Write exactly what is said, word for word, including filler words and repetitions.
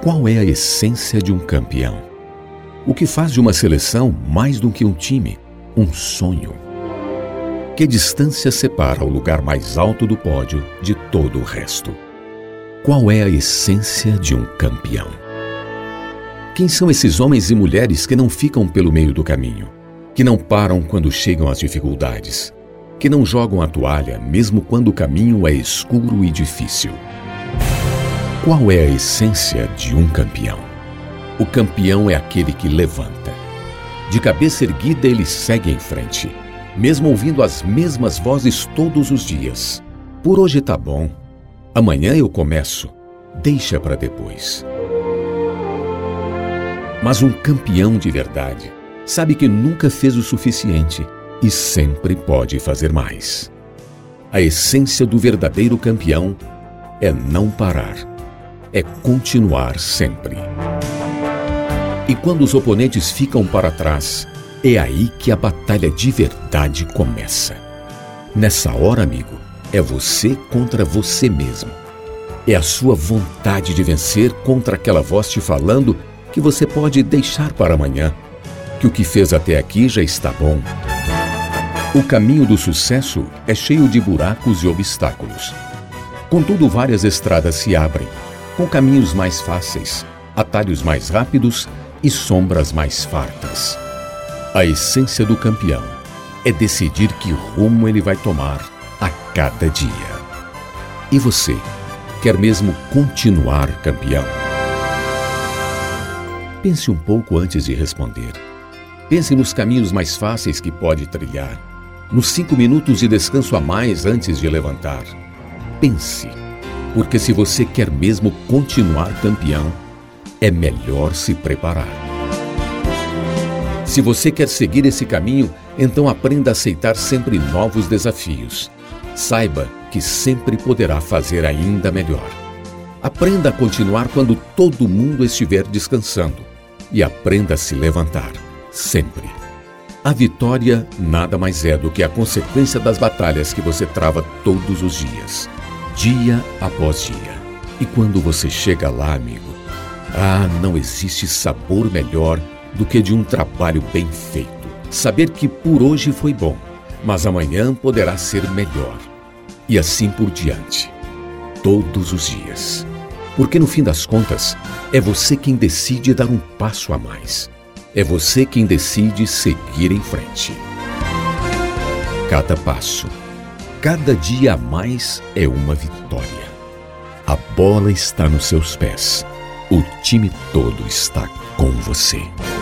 Qual é a essência de um campeão? O que faz de uma seleção mais do que um time, um sonho? Que distância separa o lugar mais alto do pódio de todo o resto? Qual é a essência de um campeão? Quem são esses homens e mulheres que não ficam pelo meio do caminho, que não param quando chegam as dificuldades, que não jogam a toalha mesmo quando o caminho é escuro e difícil? Qual é a essência de um campeão? O campeão é aquele que levanta. De cabeça erguida, ele segue em frente, mesmo ouvindo as mesmas vozes todos os dias. Por hoje tá bom. Amanhã eu começo. Deixa para depois. Mas um campeão de verdade sabe que nunca fez o suficiente e sempre pode fazer mais. A essência do verdadeiro campeão é não parar, é continuar sempre. E quando os oponentes ficam para trás, é aí que a batalha de verdade começa. Nessa hora, amigo, é você contra você mesmo. É a sua vontade de vencer contra aquela voz te falando que você pode deixar para amanhã, que o que fez até aqui já está bom. O caminho do sucesso é cheio de buracos e obstáculos. Contudo, várias estradas se abrem, com caminhos mais fáceis, atalhos mais rápidos e sombras mais fartas. A essência do campeão é decidir que rumo ele vai tomar a cada dia. E você, quer mesmo continuar campeão? Pense um pouco antes de responder. Pense nos caminhos mais fáceis que pode trilhar, nos cinco minutos de descanso a mais antes de levantar. Pense, porque se você quer mesmo continuar campeão, é melhor se preparar. Se você quer seguir esse caminho, então aprenda a aceitar sempre novos desafios. Saiba que sempre poderá fazer ainda melhor. Aprenda a continuar quando todo mundo estiver descansando. E aprenda a se levantar, sempre. A vitória nada mais é do que a consequência das batalhas que você trava todos os dias, dia após dia. E quando você chega lá, amigo, ah, não existe sabor melhor do que de um trabalho bem feito. Saber que por hoje foi bom, mas amanhã poderá ser melhor. E assim por diante, todos os dias. Porque no fim das contas, é você quem decide dar um passo a mais. É você quem decide seguir em frente. Cada passo, cada dia a mais é uma vitória. A bola está nos seus pés. O time todo está com você.